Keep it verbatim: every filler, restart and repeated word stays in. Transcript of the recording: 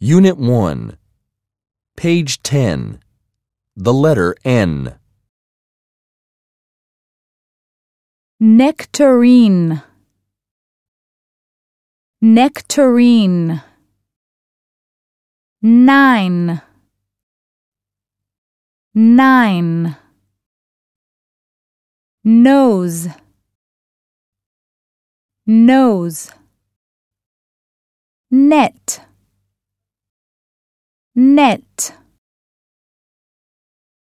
Unit one, Page ten, the letter N. Nectarine, nectarine. Nine, nine. Nose, nose. Net, net.